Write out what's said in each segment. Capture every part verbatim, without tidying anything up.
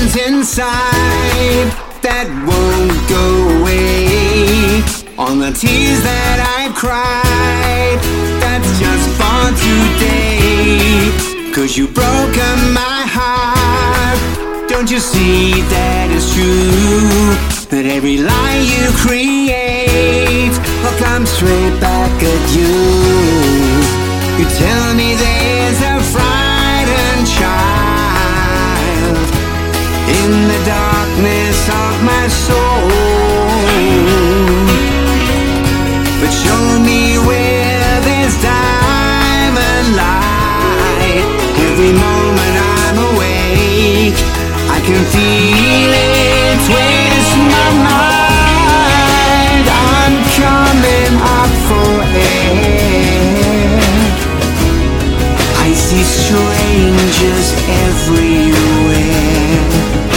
wounds inside that won't go away. All the tears that I've cried, that's just for today. Cause you've broken my heart. Don't you see that it's true? That every lie you create will come straight back at you. You tell me there's a frightened child in the darkness of my soul, but show me where there's diamond light. Every moment I'm awake, I can feel it twist my mind. I'm coming up for air. I see strangers everywhere.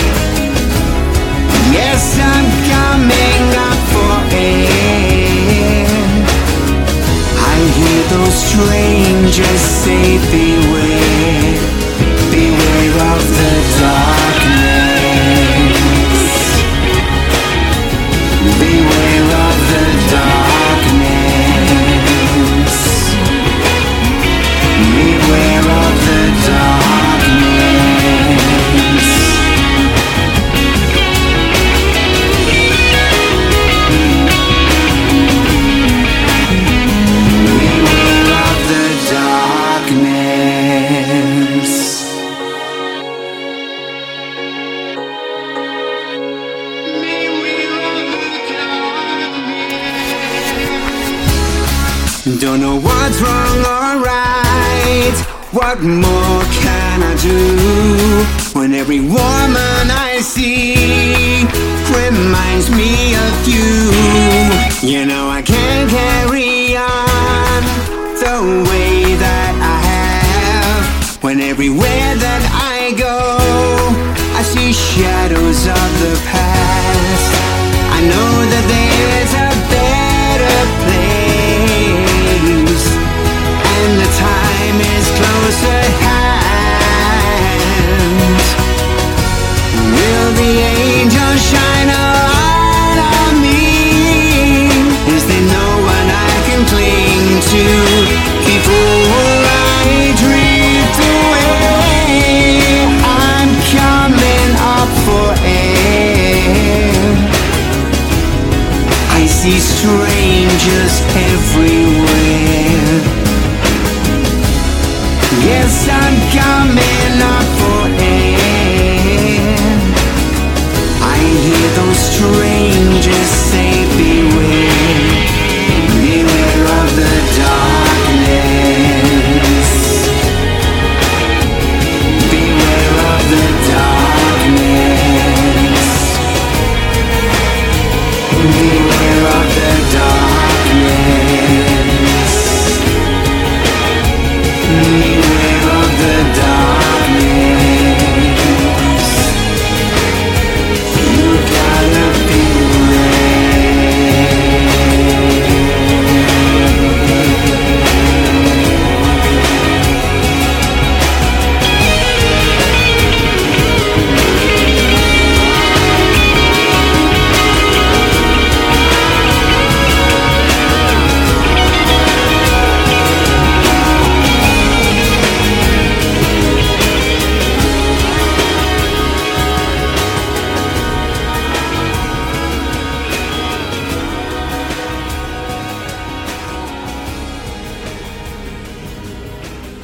Yes, I'm coming up for air. I hear those strangers say beware, beware of the darkness. Beware of the darkness. Beware of the darkness. Beware of the darkness. Don't know what's wrong or right. What more can I do when every woman I see reminds me of you? You know I can't carry on the way that I have, when everywhere that I go I see shadows of the past. I know that there's a better place, and the time is close at hand. Will the angels shine a light on me? Is there no one I can cling to before I drift away? I'm coming up for air. I see strangers everywhere. Yes, I'm coming up for